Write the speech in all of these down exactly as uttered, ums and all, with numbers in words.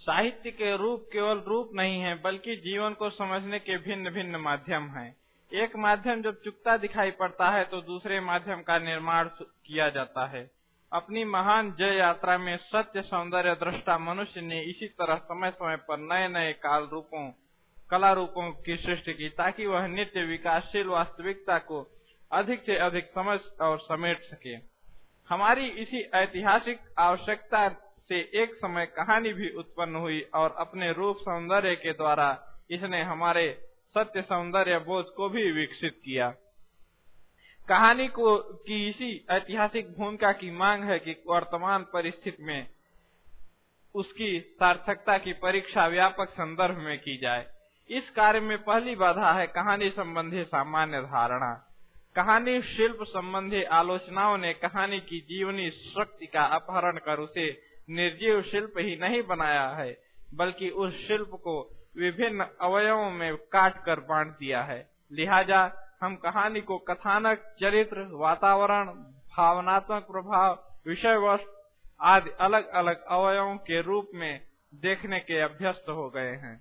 साहित्य के रूप केवल रूप नहीं है, बल्कि जीवन को समझने के भिन्न भिन्न माध्यम हैं। एक माध्यम जब चुकता दिखाई पड़ता है तो दूसरे माध्यम का निर्माण किया जाता है। अपनी महान जय यात्रा में सत्य सौंदर्य दृष्टा मनुष्य ने इसी तरह समय समय पर नए नए काल रूपों कला रूपों की सृष्टि की, ताकि वह नित्य विकासशील वास्तविकता को अधिक से अधिक समझ और समेट सके। हमारी इसी ऐतिहासिक आवश्यकता से एक समय कहानी भी उत्पन्न हुई और अपने रूप सौंदर्य के द्वारा इसने हमारे सत्य सौंदर्य बोध को भी विकसित किया। कहानी को की इसी ऐतिहासिक भूमिका की मांग है कि वर्तमान परिस्थिति में उसकी सार्थकता की परीक्षा व्यापक संदर्भ में की जाए। इस कार्य में पहली बाधा है कहानी संबंधी सामान्य धारणा। कहानी शिल्प संबंधी आलोचनाओं ने कहानी की जीवनी शक्ति का अपहरण कर उसे निर्जीव शिल्प ही नहीं बनाया है, बल्कि उस शिल्प को विभिन्न अवयवों में काट कर बांट दिया है। लिहाजा हम कहानी को कथानक, चरित्र, वातावरण, भावनात्मक प्रभाव, विषय वस्तु आदि अलग अलग अवयवों के रूप में देखने के अभ्यस्त हो गए हैं।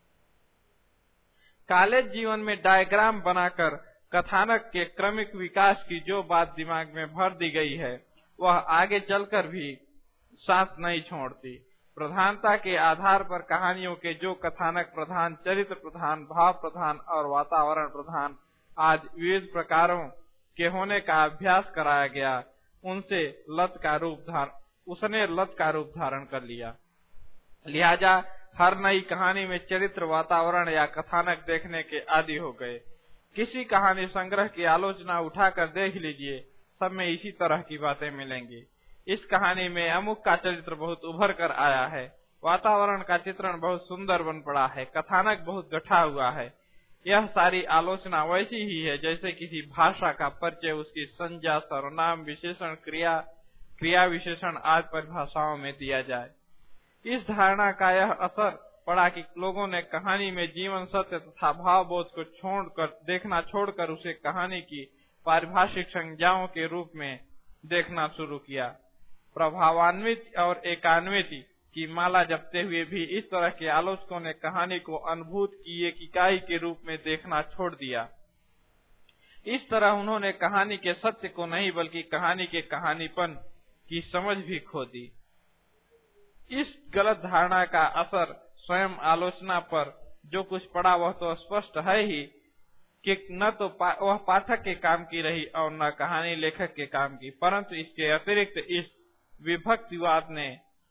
कॉलेज जीवन में डायग्राम बनाकर कथानक के क्रमिक विकास की जो बात दिमाग में भर दी गई है, वह आगे चलकर भी साथ नहीं छोड़ती। प्रधानता के आधार पर कहानियों के जो कथानक प्रधान, चरित्र प्रधान, भाव प्रधान और वातावरण प्रधान आज विविध प्रकारों के होने का अभ्यास कराया गया, उनसे लत का रूप धारण उसने लत का रूप धारण कर लिया। लिहाजा हर नई कहानी में चरित्र, वातावरण या कथानक देखने के आदी हो गए। किसी कहानी संग्रह की आलोचना उठाकर देख लीजिए, सब में इसी तरह की बातें मिलेंगी। इस कहानी में अमुक का चरित्र बहुत उभर कर आया है, वातावरण का चित्रण बहुत सुंदर बन पड़ा है, कथानक बहुत गठा हुआ है। यह सारी आलोचना वैसी ही है जैसे किसी भाषा का परिचय उसकी संज्ञा, सर्वनाम, विशेषण, क्रिया क्रिया विशेषण आदि परिभाषाओं में दिया जाए। इस धारणा का यह असर पड़ा कि लोगों ने कहानी में जीवन सत्य तथा भाव बोध को छोड़कर देखना छोड़कर उसे कहानी की पारिभाषिक संज्ञाओं के रूप में देखना शुरू किया। प्रभावान्वित और एकान्वित की माला जपते हुए भी इस तरह के आलोचकों ने कहानी को अनुभूत की एक इकाई के रूप में देखना छोड़ दिया। इस तरह उन्होंने कहानी के सत्य को नहीं बल्कि कहानी के कहानीपन की समझ भी खो दी। इस गलत धारणा का असर स्वयं आलोचना पर जो कुछ पड़ा वह तो स्पष्ट है ही कि न तो पा, वह पाठक के काम की रही और न कहानी लेखक के काम की, परंतु इसके अतिरिक्त इस विभक्तिवाद ने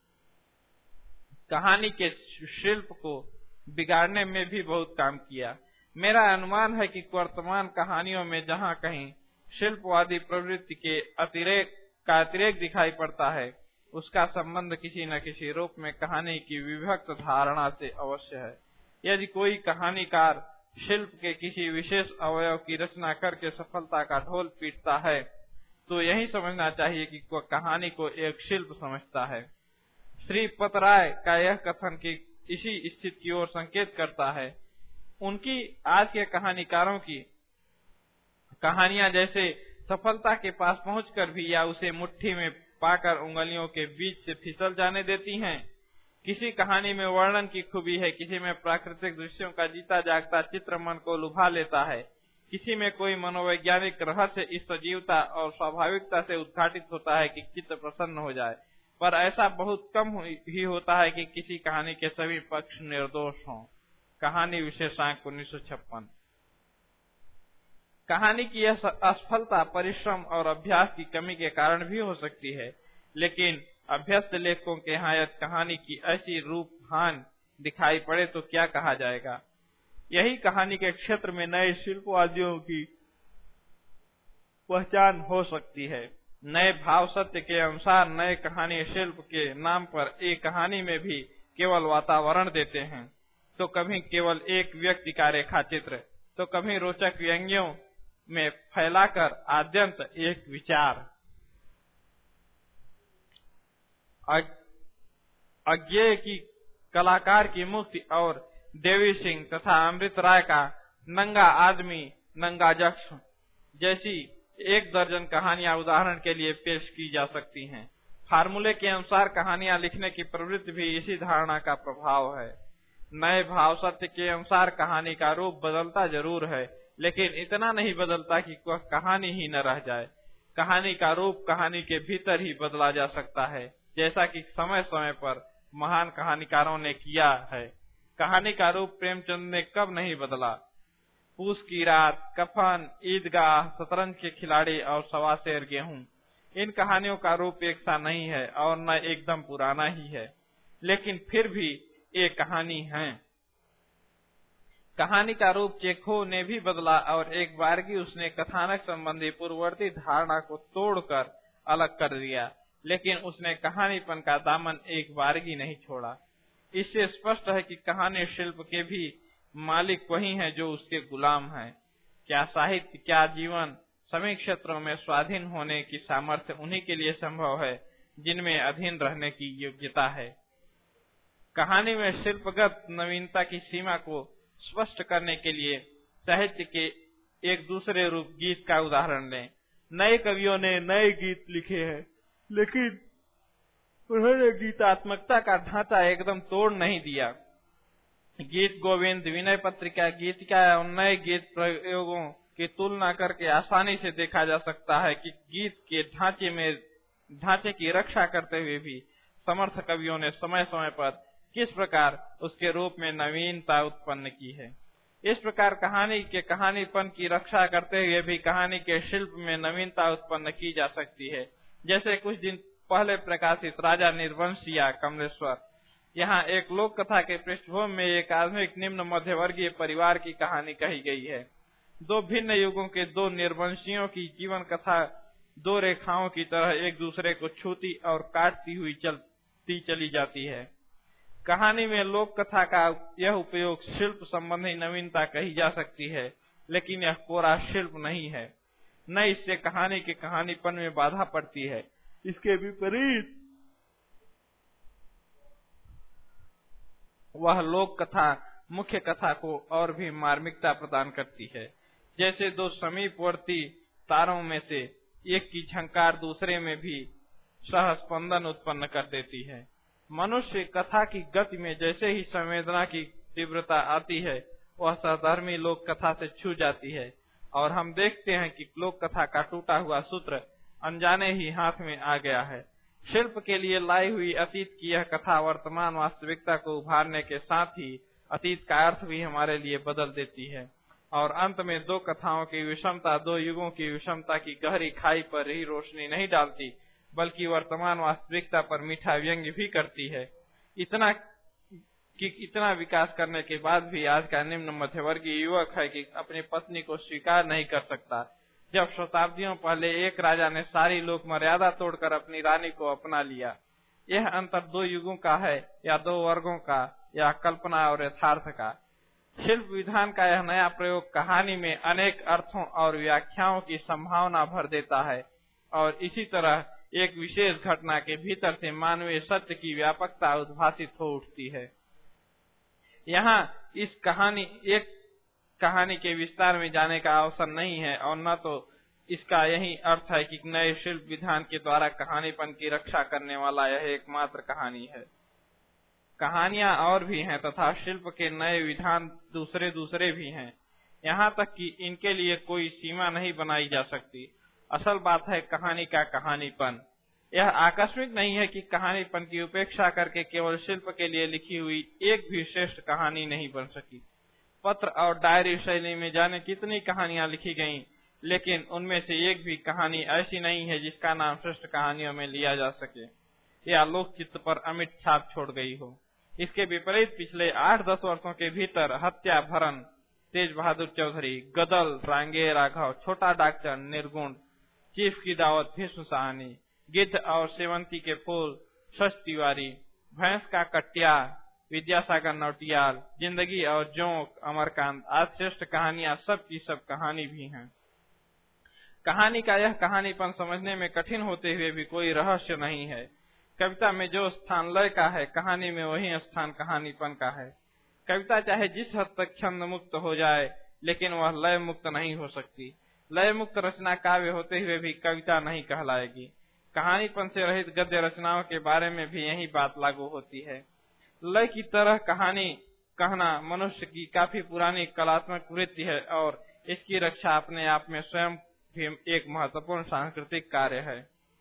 कहानी के शिल्प को बिगाड़ने में भी बहुत काम किया। मेरा अनुमान है कि वर्तमान कहानियों में जहाँ कहीं शिल्पवादी प्रवृत्ति के अतिरेक का अतिरेक दिखाई पड़ता है, उसका संबंध किसी न किसी रूप में कहानी की विभक्त धारणा से अवश्य है। यदि कोई कहानीकार शिल्प के किसी विशेष अवयव की रचना करके सफलता का ढोल पीटता है, तो यही समझना चाहिए कि वह कहानी को एक शिल्प समझता है। श्री पतराय का यह कथन की इसी स्थिति की ओर संकेत करता है। उनकी आज के कहानीकारों की कहानियां जैसे सफलता के पास पहुंचकर भी या उसे मुट्ठी में पाकर उंगलियों के बीच से फिसल जाने देती हैं। किसी कहानी में वर्णन की खूबी है, किसी में प्राकृतिक दृश्यों का जीता जागता चित्र मन को लुभा लेता है, किसी में कोई मनोवैज्ञानिक रहस्य इस सजीवता और स्वाभाविकता से उद्घाटित होता है कि चित्त प्रसन्न हो जाए। पर ऐसा बहुत कम ही होता है कि किसी कहानी के सभी पक्ष निर्दोष हों। कहानी विशेषांक उन्नीस सौ छप्पन। कहानी की यह असफलता परिश्रम और अभ्यास की कमी के कारण भी हो सकती है, लेकिन अभ्यस्त लेखकों के यहाँ यदि कहानी की ऐसी रूपहान दिखाई पड़े तो क्या कहा जाएगा। यही कहानी के क्षेत्र में नए शिल्पवादियों की पहचान हो सकती है। नए भाव सत्य के अनुसार नए कहानी शिल्प के नाम पर एक कहानी में भी केवल वातावरण देते हैं, तो कभी केवल एक व्यक्ति का रेखा चित्र, तो कभी रोचक व्यंग्यों में फैलाकर आद्यंत एक विचार। अज्ञेय की कलाकार की मुक्ति और देवी सिंह तथा अमृत राय का नंगा आदमी नंगा यक्ष जैसी एक दर्जन कहानियां उदाहरण के लिए पेश की जा सकती हैं। फार्मूले के अनुसार कहानियां लिखने की प्रवृत्ति भी इसी धारणा का प्रभाव है। नए भाव सत्य के अनुसार कहानी का रूप बदलता जरूर है, लेकिन इतना नहीं बदलता कि वह कहानी ही न रह जाए। कहानी का रूप कहानी के भीतर ही बदला जा सकता है, जैसा कि समय समय पर महान कहानीकारों ने किया है। कहानी का रूप प्रेमचंद ने कब नहीं बदला। पूस की रात, कफन, ईदगाह, शतरंज के खिलाड़ी और सवा शेर गेहूं, इन कहानियों का रूप एक सा नहीं है और न एकदम पुराना ही है, लेकिन फिर भी ये कहानी है। कहानी का रूप चेखोव ने भी बदला और एक बारगी उसने कथानक संबंधी पूर्ववर्ती धारणा को तोड़कर अलग कर दिया, लेकिन उसने कहानीपन का दामन एक बारगी नहीं छोड़ा। इससे स्पष्ट है कि कहानी शिल्प के भी मालिक वही हैं जो उसके गुलाम हैं। क्या साहित्य, क्या जीवन, सभी क्षेत्रों में स्वाधीन होने की सामर्थ्य उन्हीं के लिए संभव है जिनमें अधीन रहने की योग्यता है। कहानी में शिल्पगत नवीनता की सीमा को स्पष्ट करने के लिए साहित्य के एक दूसरे रूप गीत का उदाहरण लें। नए कवियों ने नए गीत लिखे हैं, लेकिन उन्होंने गीतात्मकता का ढांचा एकदम तोड़ नहीं दिया। गीत गोविंद, विनय पत्रिका, गीतिका और नए गीत प्रयोगों की तुलना करके आसानी से देखा जा सकता है कि गीत के ढांचे में ढांचे की रक्षा करते हुए भी समर्थ कवियों ने समय समय पर किस प्रकार उसके रूप में नवीनता उत्पन्न की है। इस प्रकार कहानी के कहानीपन की रक्षा करते हुए भी कहानी के शिल्प में नवीनता उत्पन्न की जा सकती है। जैसे कुछ दिन पहले प्रकाशित राजा निर्वंशिया कमलेश्वर, यहाँ एक लोक कथा के पृष्ठभूमि में एक आधुनिक निम्न मध्यवर्गीय परिवार की कहानी कही गई है। दो भिन्न युगों के दो निर्वंशियों की जीवन कथा दो रेखाओं की तरह एक दूसरे को छूती और काटती हुई चलती चली जाती है। कहानी में लोक कथा का यह उपयोग शिल्प संबंधी नवीनता कही जा सकती है, लेकिन यह कोरा शिल्प नहीं है, न इससे कहानी के कहानीपन में बाधा पड़ती है। इसके विपरीत वह लोक कथा मुख्य कथा को और भी मार्मिकता प्रदान करती है। जैसे दो समीपवर्ती तारों में से एक की झंकार दूसरे में भी सहस्पंदन उत्पन्न कर देती है। मनुष्य कथा की गति में जैसे ही संवेदना की तीव्रता आती है, वह सहधर्मी लोक कथा से छू जाती है और हम देखते हैं कि लोक कथा का टूटा हुआ सूत्र अनजाने ही हाथ में आ गया है। शिल्प के लिए लाई हुई अतीत की यह कथा वर्तमान वास्तविकता को उभारने के साथ ही अतीत का अर्थ भी हमारे लिए बदल देती है और अंत में दो कथाओं की विषमता, दो युगों की विषमता की गहरी खाई पर ही रोशनी नहीं डालती, बल्कि वर्तमान वास्तविकता पर मीठा व्यंग्य भी करती है। इतना कि इतना विकास करने के बाद भी आज का निम्न मध्यवर्गीय युवक है कि अपनी पत्नी को स्वीकार नहीं कर सकता। जब शताब्दियों पहले एक राजा ने सारी लोक मर्यादा तोड़कर अपनी रानी को अपना लिया। यह अंतर दो युगों का है या दो वर्गों का या कल्पना और यथार्थ का। शिल्प विधान का यह नया प्रयोग कहानी में अनेक अर्थों और व्याख्याओं की संभावना भर देता है और इसी तरह एक विशेष घटना के भीतर से मानवीय सत्य की व्यापकता उद्भासित हो उठती है। यहाँ इस कहानी एक कहानी के विस्तार में जाने का अवसर नहीं है और न तो इसका यही अर्थ है कि नए शिल्प विधान के द्वारा कहानीपन की रक्षा करने वाला यह एकमात्र कहानी है। कहानियां और भी हैं तथा शिल्प के नए विधान दूसरे दूसरे भी हैं, यहाँ तक कि इनके लिए कोई सीमा नहीं बनाई जा सकती। असल बात है कहानी का कहानीपन। यह आकस्मिक नहीं है कि कहानीपन की उपेक्षा करके केवल शिल्प के लिए लिखी हुई एक भी श्रेष्ठ कहानी नहीं बन सकी। पत्र और डायरी शैली में जाने कितनी कहानियां लिखी गईं, लेकिन उनमें से एक भी कहानी ऐसी नहीं है जिसका नाम श्रेष्ठ कहानियों में लिया जा सके या लोक चित्त पर अमिट छाप छोड़ गई हो। इसके विपरीत पिछले आठ दस वर्षों के भीतर हत्या भरन, तेज बहादुर चौधरी, गदल, रांगे राघव, छोटा डॉक्टर, निर्गुण, चीफ की दावत, भीष्म साहनी, गिद्ध और सेवंती के फूल, शश तिवारी, भैंस का कटिया, विद्यासागर नौटियाल, जिंदगी और जोंक, अमरकांत आज श्रेष्ठ कहानियां सब की सब कहानी भी हैं। कहानी का यह कहानीपन समझने में कठिन होते हुए भी कोई रहस्य नहीं है। कविता में जो स्थान लय का है, कहानी में वही स्थान कहानीपन का है। कविता चाहे जिस हद तक छंद मुक्त हो जाए, लेकिन वह लय मुक्त नहीं हो सकती। लय मुक्त रचना काव्य होते हुए भी कविता नहीं कहलाएगी। कहानीपन से रहित गद्य रचनाओं के बारे में भी यही बात लागू होती है। लय की तरह कहानी कहना मनुष्य की काफी पुरानी कलात्मक वृत्ति है और इसकी रक्षा अपने आप में स्वयं भी एक महत्वपूर्ण सांस्कृतिक कार्य है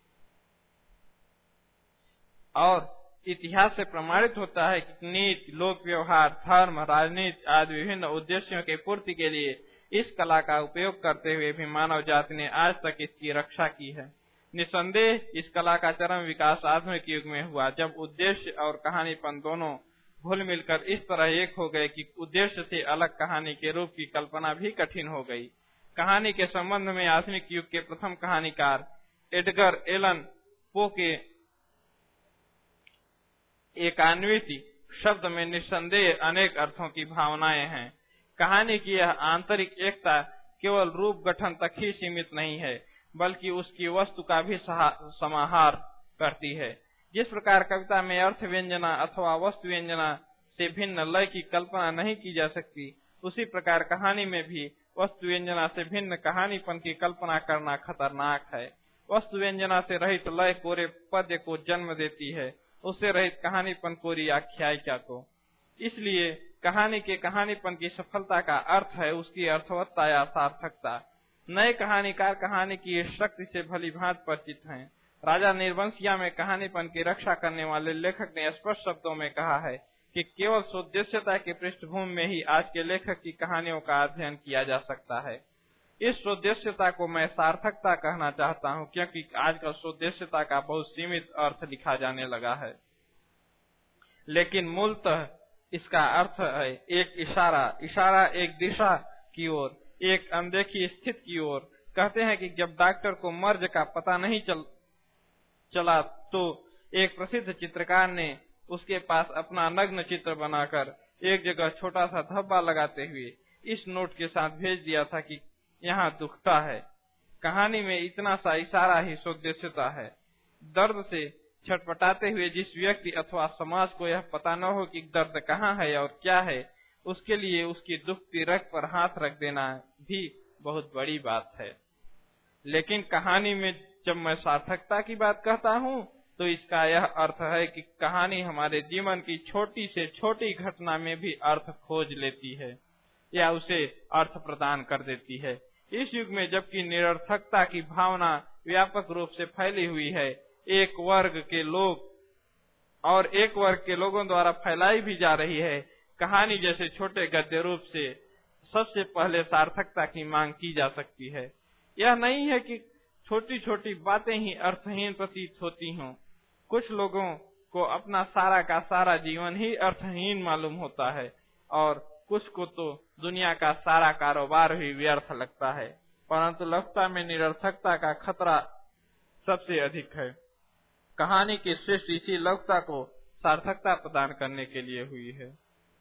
और इतिहास से प्रमाणित होता है कि नीति, लोक व्यवहार, धर्म, राजनीति आदि विभिन्न उद्देश्यों की पूर्ति के लिए इस कला का उपयोग करते हुए भी मानव जाति ने आज तक इसकी रक्षा की है। निसंदेह इस कला का चरम विकास आधुनिक युग में हुआ, जब उद्देश्य और कहानीपन दोनों घुल मिलकर इस तरह एक हो गए कि उद्देश्य से अलग कहानी के रूप की कल्पना भी कठिन हो गई। कहानी के संबंध में आधुनिक युग के प्रथम कहानीकार एडगर एलन पो के एकान्विति शब्द में निस्संदेह अनेक अर्थों की भावनाएं हैं। कहानी की यह आंतरिक एकता केवल रूप गठन तक ही सीमित नहीं है, बल्कि उसकी वस्तु का भी समाहार करती है। जिस प्रकार कविता में अर्थ व्यंजना अथवा वस्तु व्यंजना से भिन्न लय की कल्पना नहीं की जा सकती, उसी प्रकार कहानी में भी वस्तु व्यंजना से भिन्न कहानीपन की कल्पना करना खतरनाक है। वस्तु व्यंजना से रहित लय कोरे पद्य को जन्म देती है, उससे रहित कहानीपन कोरी आख्यायिका को। इसलिए कहानी के कहानीपन की सफलता का अर्थ है उसकी अर्थवत्ता या सार्थकता। नए कहानीकार कहानी की शक्ति से भली भांति परिचित हैं। राजा निर्वंशिया में कहानीपन की रक्षा करने वाले लेखक ने स्पष्ट शब्दों में कहा है कि केवल सोद्देश्यता की पृष्ठभूमि में ही आज के लेखक की कहानियों का अध्ययन किया जा सकता है। इस सोद्देश्यता को मैं सार्थकता कहना चाहता हूं, क्योंकि आजकल सोद्देश्यता का बहुत सीमित अर्थ लिखा जाने लगा है, लेकिन मूलतः इसका अर्थ है एक इशारा इशारा एक दिशा की ओर, एक अनदेखी स्थिति की ओर। कहते हैं कि जब डॉक्टर को मर्ज का पता नहीं चल, चला तो एक प्रसिद्ध चित्रकार ने उसके पास अपना नग्न चित्र बनाकर एक जगह छोटा सा धब्बा लगाते हुए इस नोट के साथ भेज दिया था कि यहाँ दुखता है। कहानी में इतना सा इशारा ही सोद्देश्यता है। दर्द से छटपटाते हुए जिस व्यक्ति अथवा समाज को यह पता न हो कि दर्द कहाँ है और क्या है, उसके लिए उसकी दुखती रग पर हाथ रख देना भी बहुत बड़ी बात है। लेकिन कहानी में जब मैं सार्थकता की बात कहता हूँ तो इसका यह अर्थ है कि कहानी हमारे जीवन की छोटी से छोटी घटना में भी अर्थ खोज लेती है या उसे अर्थ प्रदान कर देती है। इस युग में जबकि निरर्थकता की भावना व्यापक रूप से फैली हुई है, एक वर्ग के लोग और एक वर्ग के लोगों द्वारा फैलाई भी जा रही है, कहानी जैसे छोटे गद्य रूप से सबसे पहले सार्थकता की मांग की जा सकती है। यह नहीं है कि छोटी छोटी बातें ही अर्थहीन प्रतीत होती हों। कुछ लोगों को अपना सारा का सारा जीवन ही अर्थहीन मालूम होता है और कुछ को तो दुनिया का सारा कारोबार ही व्यर्थ लगता है, परंतु लघुता में निरर्थकता का खतरा सबसे अधिक है। कहानी की सृष्टि इसी लघुता को सार्थकता प्रदान करने के लिए हुई है।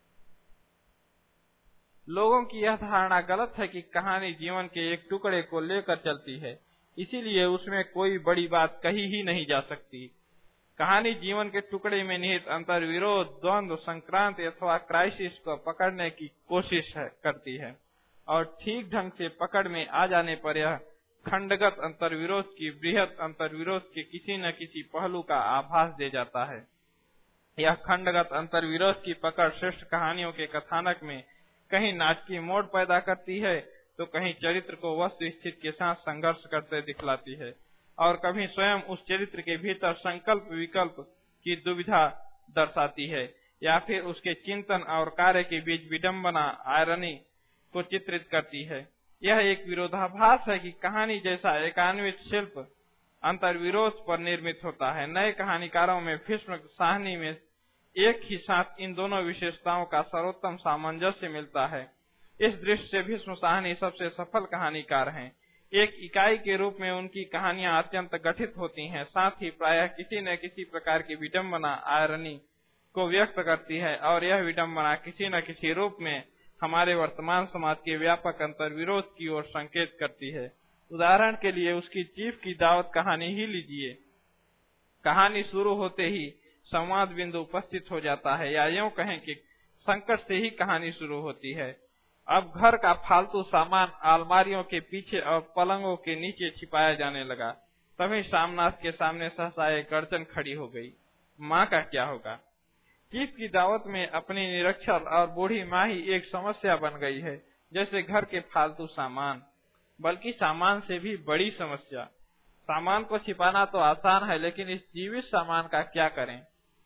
लोगों की यह धारणा गलत है कि कहानी जीवन के एक टुकड़े को लेकर चलती है, इसीलिए उसमें कोई बड़ी बात कही ही नहीं जा सकती। कहानी जीवन के टुकड़े में निहित अंतर विरोध, द्वंद्व, संक्रांति अथवा क्राइसिस को पकड़ने की कोशिश है, करती है और ठीक ढंग से पकड़ में आ जाने पर यह खंडगत अंतर्विरोध की बृहत अंतर्विरोध के किसी न किसी पहलू का आभास दे जाता है। यह खंडगत अंतर्विरोध की पकड़ श्रेष्ठ कहानियों के कथानक में कहीं नाटकीय मोड़ पैदा करती है तो कहीं चरित्र को वस्तु स्थिति के साथ संघर्ष करते दिखलाती है और कभी स्वयं उस चरित्र के भीतर संकल्प विकल्प की दुविधा दर्शाती है या फिर उसके चिंतन और कार्य के बीच विडंबना आयरनी को चित्रित करती है। यह एक विरोधाभास है कि कहानी जैसा एकान्वित शिल्प अंतर्विरोध पर निर्मित होता है। नए कहानीकारों में भीष्म साहनी में एक ही साथ इन दोनों विशेषताओं का सर्वोत्तम सामंजस्य मिलता है। इस दृष्टि से भीष्म साहनी सबसे सफल कहानीकार हैं। एक इकाई के रूप में उनकी कहानियां अत्यंत गठित होती हैं, साथ ही प्रायः किसी न किसी प्रकार की विडंबना आयरनी को व्यक्त करती है और यह विडंबना किसी न किसी रूप में हमारे वर्तमान समाज के व्यापक अंतर्विरोध की ओर संकेत करती है। उदाहरण के लिए उसकी चीफ की दावत कहानी ही लीजिए। कहानी शुरू होते ही संवाद बिंदु उपस्थित हो जाता है, या यूं कहें कि संकट से ही कहानी शुरू होती है। अब घर का फालतू सामान अलमारियों के पीछे और पलंगों के नीचे छिपाया जाने लगा तभी शामनाथ के सामने सहसा एक गर्जन खड़ी हो गई। माँ का क्या होगा? चीफ की दावत में अपनी निरक्षर और बूढ़ी माँ ही एक समस्या बन गई है, जैसे घर के फालतू सामान, बल्कि सामान से भी बड़ी समस्या। सामान को छिपाना तो आसान है, लेकिन इस जीवित सामान का क्या करें?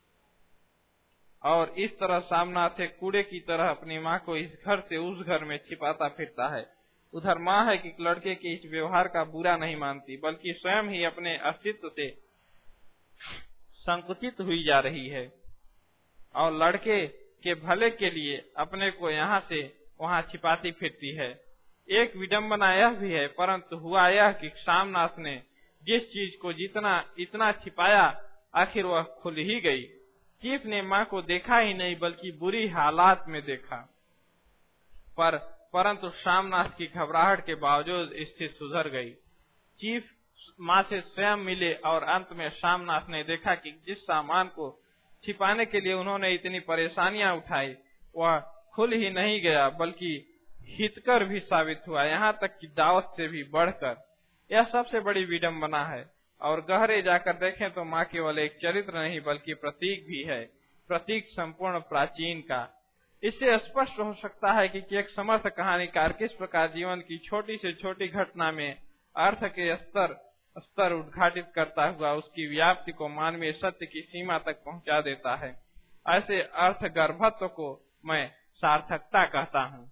और इस तरह शामनाथ एक कूड़े की तरह अपनी माँ को इस घर से उस घर में छिपाता फिरता है। उधर माँ है कि लड़के के इस व्यवहार का बुरा नहीं मानती, बल्कि स्वयं ही अपने अस्तित्व से संकुचित हुई जा रही है और लड़के के भले के लिए अपने को यहाँ से वहाँ छिपाती फिरती है। एक विडंबना यह भी है, परंतु हुआ यह कि शामनाथ ने जिस चीज को जितना इतना छिपाया, आखिर वह खुल ही गई। चीफ ने माँ को देखा ही नहीं, बल्कि बुरी हालात में देखा, पर परंतु शामनाथ की घबराहट के बावजूद स्थिति सुधर गई। चीफ माँ से स्वयं मिले और अंत में शामनाथ ने देखा कि जिस सामान को छिपाने के लिए उन्होंने इतनी परेशानियां उठाई, वह खुल ही नहीं गया, बल्कि हितकर भी साबित हुआ, यहाँ तक कि दावत से भी बढ़कर। यह सबसे बड़ी विडंबना है। और गहरे जाकर देखें तो माँ केवल एक चरित्र नहीं, बल्कि प्रतीक भी है, प्रतीक संपूर्ण प्राचीन का। इससे स्पष्ट हो सकता है कि एक समर्थ कहानीकार किस प्रकार जीवन की छोटी से छोटी घटना में अर्थ के स्तर स्तर उद्घाटित करता हुआ उसकी व्याप्ति को मानवीय सत्य की सीमा तक पहुंचा देता है। ऐसे अर्थ गर्भत्व को मैं सार्थकता कहता हूँ।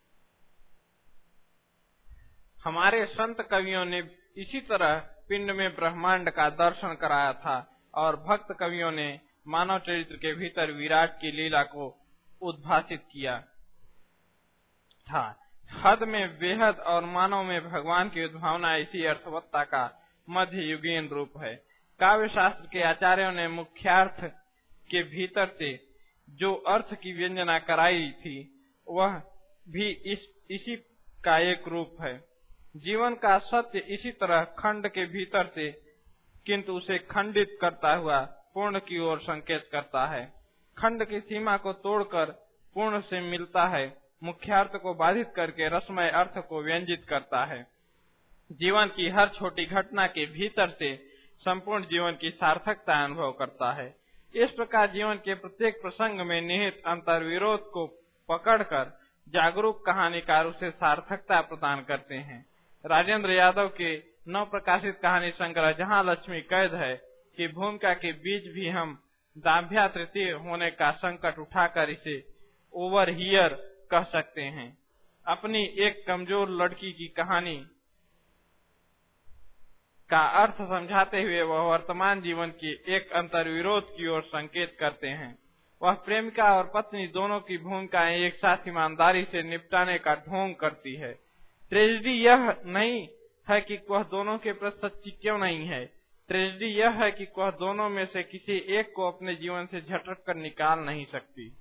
हमारे संत कवियों ने इसी तरह पिंड में ब्रह्मांड का दर्शन कराया था और भक्त कवियों ने मानव चरित्र के भीतर विराट की लीला को उद्भासित किया था। हद में बेहद और मानव में भगवान की उद्भावना इसी अर्थवत्ता का मध्य युगीन रूप है। काव्य शास्त्र के आचार्यों ने मुख्यार्थ के भीतर से जो अर्थ की व्यंजना कराई थी, वह भी इस इसी का एक रूप है। जीवन का सत्य इसी तरह खंड के भीतर से, किंतु उसे खंडित करता हुआ पूर्ण की ओर संकेत करता है। खंड की सीमा को तोड़कर पूर्ण से मिलता है, मुख्यार्थ को बाधित करके रसमय अर्थ को व्यंजित करता है। जीवन की हर छोटी घटना के भीतर से संपूर्ण जीवन की सार्थकता अनुभव करता है। इस प्रकार जीवन के प्रत्येक प्रसंग में निहित अंतर्विरोध को पकड़कर जागरूक कहानीकार उसे सार्थकता प्रदान करते हैं। राजेंद्र यादव के नव प्रकाशित कहानी संग्रह जहां लक्ष्मी कैद है की भूमिका के बीच भी हम दाम्भिया तृतीय होने का संकट उठाकर इसे ओवर हियर कह सकते हैं। अपनी एक कमजोर लड़की की कहानी का अर्थ समझाते हुए वह वर्तमान जीवन के एक अंतर्विरोध की ओर संकेत करते हैं। वह प्रेमिका और पत्नी दोनों की भूमिकाएं एक साथ ईमानदारी से निपटाने का ढोंग करती है। ट्रेजेडी यह नहीं है कि वह दोनों के प्रति सच्ची क्यों नहीं है, ट्रेजेडी यह है कि वह दोनों में से किसी एक को अपने जीवन से झटक कर निकाल नहीं सकती।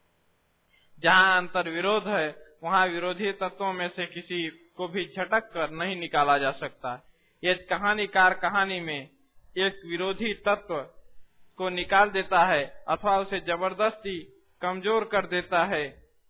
जहाँ अंतर्विरोध है, वहाँ विरोधी तत्वों में से किसी को भी झटक कर नहीं निकाला जा सकता। यदि कहानीकार कहानी में एक विरोधी तत्व को निकाल देता है अथवा उसे जबरदस्ती कमजोर कर देता है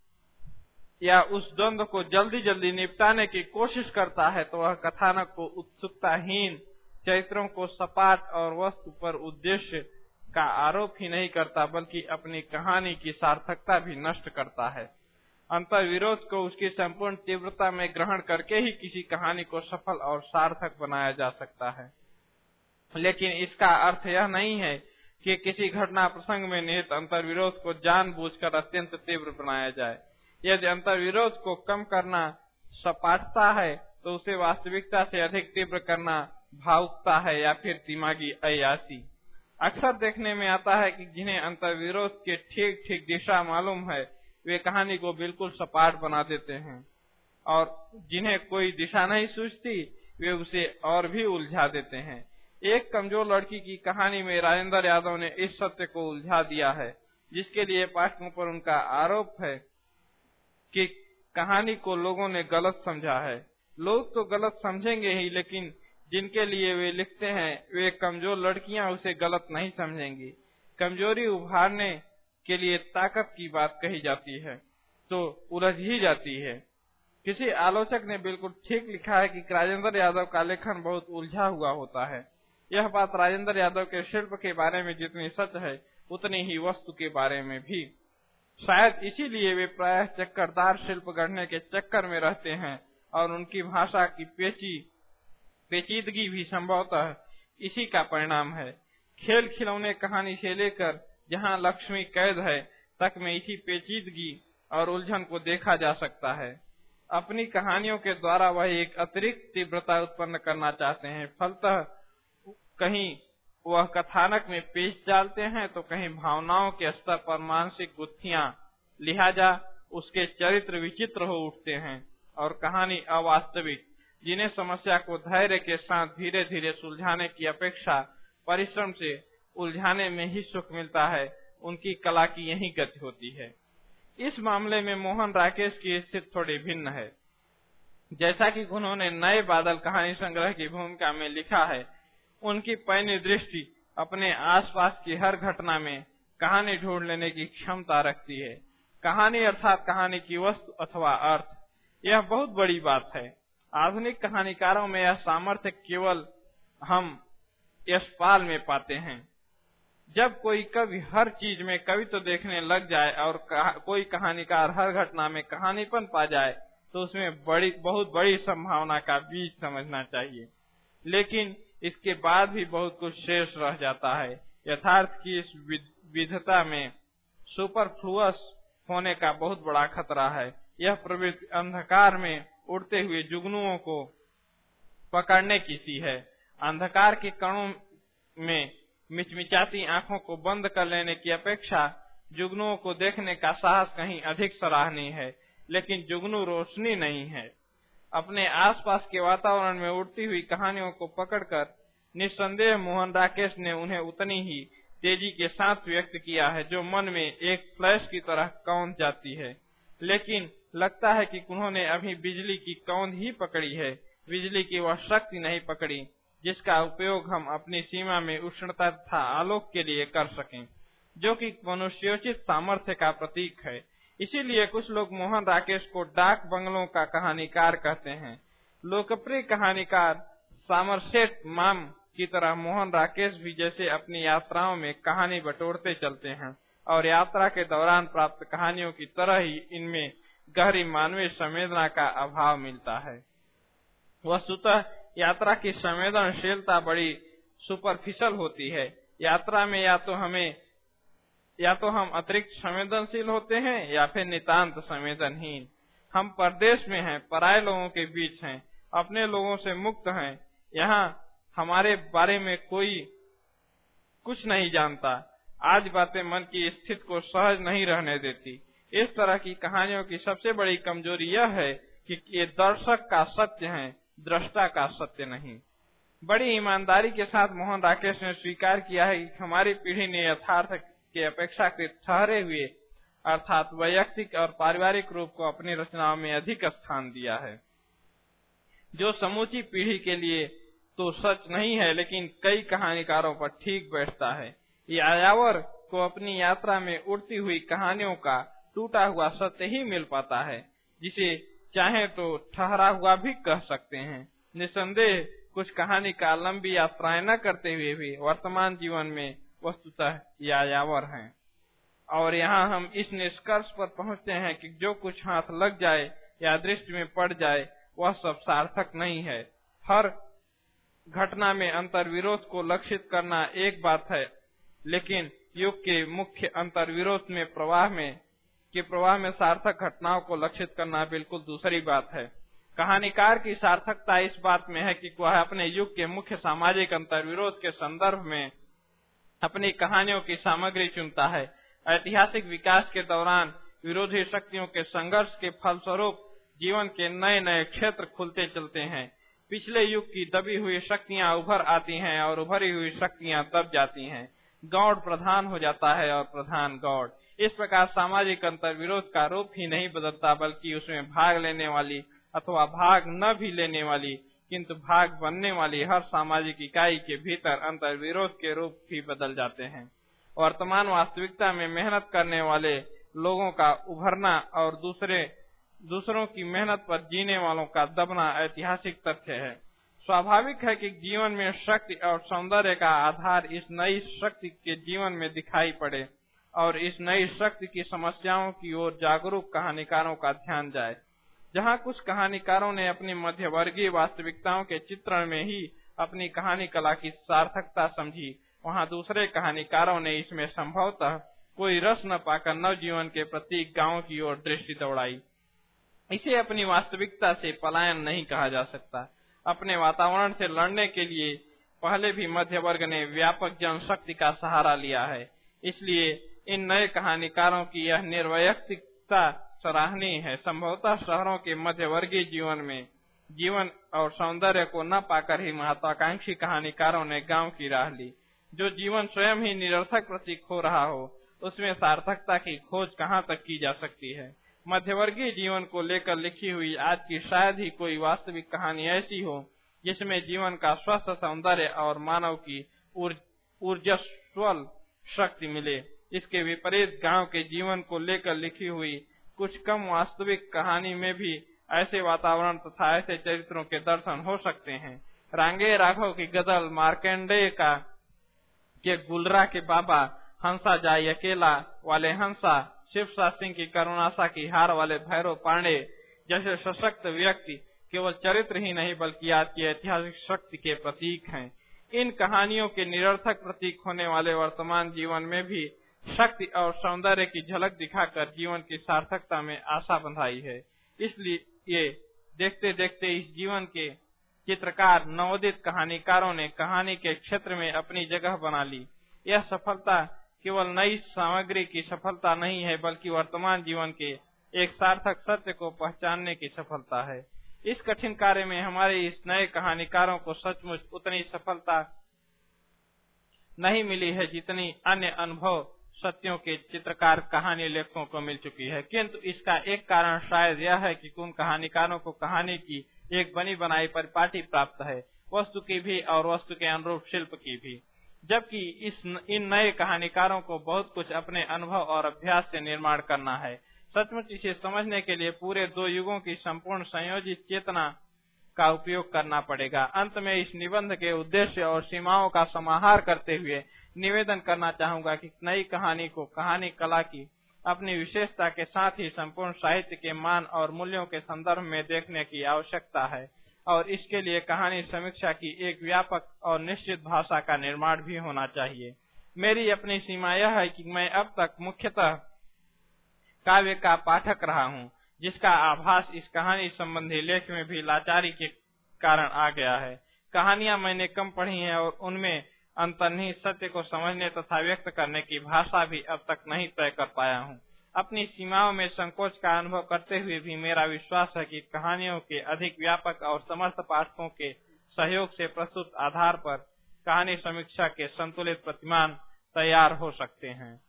या उस द्वंद्व को जल्दी जल्दी निपटाने की कोशिश करता है, तो वह कथानक को उत्सुकताहीन, चरित्रों को सपाट और वस्तु पर उद्देश्य का आरोप ही नहीं करता, बल्कि अपनी कहानी की सार्थकता भी नष्ट करता है। अंतर्विरोध को उसकी संपूर्ण तीव्रता में ग्रहण करके ही किसी कहानी को सफल और सार्थक बनाया जा सकता है। लेकिन इसका अर्थ यह नहीं है कि किसी घटना प्रसंग में निहित अंतर्विरोध को जानबूझकर अत्यंत तीव्र बनाया जाए। यदि अंतर्विरोध को कम करना सपाटता है, तो उसे वास्तविकता से अधिक तीव्र करना भावुकता है या फिर दिमागी अय्यासी। अक्सर देखने में आता है कि जिन्हें अंतर्विरोध के ठीक ठीक दिशा मालूम है, वे कहानी को बिल्कुल सपाट बना देते हैं, और जिन्हें कोई दिशा नहीं सूझती, वे उसे और भी उलझा देते हैं। एक कमजोर लड़की की कहानी में राजेंद्र यादव ने इस सत्य को उलझा दिया है, जिसके लिए पाठकों पर उनका आरोप है कि कहानी को लोगों ने गलत समझा है। लोग तो गलत समझेंगे ही, लेकिन जिनके लिए वे लिखते हैं, वे कमजोर लड़कियां उसे गलत नहीं समझेंगी। कमजोरी उभारने के लिए ताकत की बात कही जाती है तो उलझ ही जाती है। किसी आलोचक ने बिल्कुल ठीक लिखा है कि राजेंद्र यादव का लेखन बहुत उलझा हुआ होता है। यह बात राजेंद्र यादव के शिल्प के बारे में जितनी सच है उतनी ही वस्तु के बारे में भी। शायद इसीलिए वे प्रायः चक्करदार शिल्प गढ़ने के चक्कर में रहते हैं और उनकी भाषा की पेची पेचीदगी भी संभवतः इसी का परिणाम है। खेल खिलौने कहानी से लेकर जहाँ लक्ष्मी कैद है तक में इसी पेचीदगी और उलझन को देखा जा सकता है। अपनी कहानियों के द्वारा वह एक अतिरिक्त तीव्रता उत्पन्न करना चाहते हैं। फलतः कहीं वह कथानक में पेच डालते हैं तो कहीं भावनाओं के स्तर पर मानसिक गुत्थियां, लिहाजा उसके चरित्र विचित्र हो उठते हैं और कहानी अवास्तविक, जिन्हें समस्या को धैर्य के साथ धीरे धीरे सुलझाने की अपेक्षा परिश्रम से उलझाने में ही सुख मिलता है, उनकी कला की यही गति होती है। इस मामले में मोहन राकेश की स्थिति थोड़ी भिन्न है। जैसा कि उन्होंने नए बादल कहानी संग्रह की भूमिका में लिखा है, उनकी पैनी दृष्टि अपने आसपास की हर घटना में कहानी ढूंढ लेने की क्षमता रखती है। कहानी अर्थात कहानी की वस्तु अथवा अर्थ, यह बहुत बड़ी बात है। आधुनिक कहानीकारों में यह सामर्थ्य केवल हम यशपाल में पाते हैं। जब कोई कवि हर चीज में कवित्व देखने लग जाए और कहा, कोई कहानीकार हर घटना में कहानीपन पा जाए तो उसमें बड़ी बहुत बड़ी संभावना का बीज समझना चाहिए। लेकिन इसके बाद भी बहुत कुछ शेष रह जाता है। यथार्थ की इस विधता में सुपरफ्लुअस होने का बहुत बड़ा खतरा है। यह प्रवृत्ति अंधकार में उड़ते हुए जुगनुओं को पकड़ने की सी है। अंधकार के कणों में मिचमिचाती आंखों को बंद कर लेने की अपेक्षा जुगनुओं को देखने का साहस कहीं अधिक सराहनीय है। लेकिन जुगनू रोशनी नहीं है। अपने आसपास के वातावरण में उड़ती हुई कहानियों को पकड़कर निस्संदेह मोहन राकेश ने उन्हें उतनी ही तेजी के साथ व्यक्त किया है जो मन में एक फ्लैश की तरह कौंध जाती है। लेकिन लगता है कि उन्होंने अभी बिजली की कौंध ही पकड़ी है, बिजली की वह शक्ति नहीं पकड़ी जिसका उपयोग हम अपनी सीमा में उष्णता तथा आलोक के लिए कर सकें, जो कि मनुष्योचित सामर्थ्य का प्रतीक है। इसीलिए कुछ लोग मोहन राकेश को डाक बंगलों का कहानीकार कहते हैं। लोकप्रिय कहानीकार सामरसेट मॉम की तरह मोहन राकेश भी जैसे अपनी यात्राओं में कहानी बटोरते चलते हैं और यात्रा के दौरान प्राप्त कहानियों की तरह ही इनमें गहरी मानवीय संवेदना का अभाव मिलता है। वस्तुतः यात्रा की संवेदनशीलता बड़ी सुपरफिशियल होती है। यात्रा में या तो हमें या तो हम अतिरिक्त संवेदनशील होते हैं या फिर नितांत संवेदनहीन। हम परदेश में हैं, पराये लोगों के बीच हैं, अपने लोगों से मुक्त हैं। यहाँ हमारे बारे में कोई कुछ नहीं जानता। आज बातें मन की स्थिति को सहज नहीं रहने देती। इस तरह की कहानियों की सबसे बड़ी कमजोरी यह है कि ये दर्शक का सत्य है, दृष्टा का सत्य नहीं। बड़ी ईमानदारी के साथ मोहन राकेश ने स्वीकार किया है कि हमारी पीढ़ी ने यथार्थ के अपेक्षाकृत ठहरे हुए अर्थात वैयक्तिक और पारिवारिक रूप को अपनी रचनाओं में अधिक स्थान दिया है, जो समूची पीढ़ी के लिए तो सच नहीं है लेकिन कई कहानीकारों पर ठीक बैठता है। यायावर को अपनी यात्रा में उड़ती हुई कहानियों का टूटा हुआ सत्य ही मिल पाता है, जिसे चाहे तो ठहरा हुआ भी कह सकते हैं। निसंदेह कुछ कहानीकार लंबी यात्राएं न करते हुए भी वर्तमान जीवन में वस्तुतः यायावर हैं। और यहाँ हम इस निष्कर्ष पर पहुँचते हैं कि जो कुछ हाथ लग जाए या दृष्टि में पड़ जाए वह सब सार्थक नहीं है। हर घटना में अंतर्विरोध को लक्षित करना एक बात है, लेकिन युग के मुख्य अंतर्विरोध में प्रवाह में के प्रवाह में सार्थक घटनाओं को लक्षित करना बिल्कुल दूसरी बात है। कहानीकार की सार्थकता इस बात में है कि वह अपने युग के मुख्य सामाजिक अंतर्विरोध के संदर्भ में अपनी कहानियों की सामग्री चुनता है। ऐतिहासिक विकास के दौरान विरोधी शक्तियों के संघर्ष के फलस्वरूप जीवन के नए नए क्षेत्र खुलते चलते हैं। पिछले युग की दबी हुई शक्तियां उभर आती हैं और उभरी हुई शक्तियां दब जाती हैं। गौड़ प्रधान हो जाता है और प्रधान गौड़। इस प्रकार सामाजिक अंतर्विरोध का रूप ही नहीं बदलता, बल्कि उसमें भाग लेने वाली अथवा भाग न भी लेने वाली किंतु भाग बनने वाली हर सामाजिक इकाई के भीतर अंतर्विरोध के रूप भी बदल जाते हैं। वर्तमान वास्तविकता में मेहनत करने वाले लोगों का उभरना और दूसरे दूसरों की मेहनत पर जीने वालों का दबना ऐतिहासिक तथ्य है। स्वाभाविक है कि जीवन में शक्ति और सौंदर्य का आधार इस नई शक्ति के जीवन में दिखाई पड़े और इस नई शक्ति की समस्याओं की ओर जागरूक कहानीकारों का ध्यान जाए। जहाँ कुछ कहानीकारों ने अपनी मध्यवर्गीय वास्तविकताओं के चित्रण में ही अपनी कहानी कला की सार्थकता समझी, वहाँ दूसरे कहानीकारों ने इसमें संभवतः कोई रस न पाकर नवजीवन के प्रतीक गांव की ओर दृष्टि दौड़ाई। इसे अपनी वास्तविकता से पलायन नहीं कहा जा सकता। अपने वातावरण से लड़ने के लिए पहले भी मध्य वर्ग ने व्यापक जनशक्ति का सहारा लिया है। इसलिए इन नए कहानीकारों की यह निर्वैयक्तिकता सराहनीय है। संभवतः शहरों के मध्यवर्गीय जीवन में जीवन और सौंदर्य को न पाकर ही महत्वाकांक्षी कहानीकारों ने गांव की राह ली। जो जीवन स्वयं ही निरर्थक प्रतीक हो रहा हो, उसमें सार्थकता की खोज कहाँ तक की जा सकती है। मध्यवर्गीय जीवन को लेकर लिखी हुई आज की शायद ही कोई वास्तविक कहानी ऐसी हो जिसमें जीवन का स्वस्थ सौंदर्य और मानव की ऊर्जस्वल शक्ति मिले। इसके विपरीत गांव के जीवन को लेकर लिखी हुई कुछ कम वास्तविक कहानी में भी ऐसे वातावरण तथा ऐसे चरित्रों के दर्शन हो सकते हैं। रांगे राघव की गजल, मार्कंडेय का के गुलरा के बाबा, हंसा जाय अकेला वाले हंसा, शिवसा सिंह की करुणासा की हार वाले भैरव पांडे जैसे सशक्त व्यक्ति केवल चरित्र ही नहीं बल्कि आज की ऐतिहासिक शक्ति के प्रतीक हैं। इन कहानियों के निरर्थक प्रतीक होने वाले वर्तमान जीवन में भी शक्ति और सौंदर्य की झलक दिखाकर जीवन की सार्थकता में आशा बंधाई है। इसलिए देखते देखते इस जीवन के चित्रकार नवोदित कहानीकारों ने कहानी के क्षेत्र में अपनी जगह बना ली। यह सफलता केवल नई सामग्री की सफलता नहीं है बल्कि वर्तमान जीवन के एक सार्थक सत्य को पहचानने की सफलता है। इस कठिन कार्य में हमारे इस नए कहानीकारों को सचमुच उतनी सफलता नहीं मिली है जितनी अन्य अनुभव सत्यों के चित्रकार कहानी लेखकों को मिल चुकी है। किंतु इसका एक कारण शायद यह है कि उन कहानीकारों को कहानी की एक बनी बनाई परिपाटी प्राप्त है, वस्तु की भी और वस्तु के अनुरूप शिल्प की भी, जबकि इस इन नए कहानीकारों को बहुत कुछ अपने अनुभव और अभ्यास से निर्माण करना है। सचमुच इसे समझने के लिए पूरे दो युगों की संपूर्ण संयोजित चेतना का उपयोग करना पड़ेगा। अंत में इस निबंध के उद्देश्य और सीमाओं का समाहार करते हुए निवेदन करना चाहूंगा कि नई कहानी को कहानी कला की अपनी विशेषता के साथ ही संपूर्ण साहित्य के मान और मूल्यों के संदर्भ में देखने की आवश्यकता है और इसके लिए कहानी समीक्षा की एक व्यापक और निश्चित भाषा का निर्माण भी होना चाहिए। मेरी अपनी सीमा यह है कि मैं अब तक मुख्यतः काव्य का पाठक रहा हूँ, जिसका आभास इस कहानी संबंधी लेख में भी लाचारी के कारण आ गया है। कहानियां मैंने कम पढ़ी हैं और उनमें अंतर्निहित सत्य को समझने तथा व्यक्त करने की भाषा भी अब तक नहीं तय कर पाया हूँ। अपनी सीमाओं में संकोच का अनुभव करते हुए भी मेरा विश्वास है कि कहानियों के अधिक व्यापक और समर्थ पाठकों के सहयोग से प्रस्तुत आधार पर कहानी समीक्षा के संतुलित प्रतिमान तैयार हो सकते हैं।